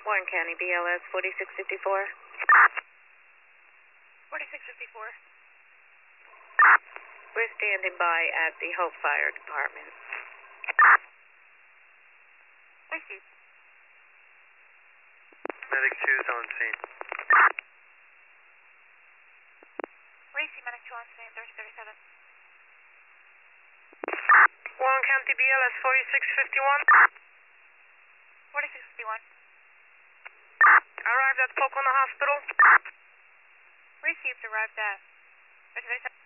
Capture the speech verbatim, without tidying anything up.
Warren County, B L S forty-six fifty-four. forty-six fifty-four. We're standing by at the Hope Fire Department. Received. Medic two is on scene. Racing Medic two on scene, thirty thirty-seven. Warren County, B L S forty-six fifty-one. forty-six fifty-one. Arrived at Pocono Hospital. Received, arrived at thirty thirty-seven.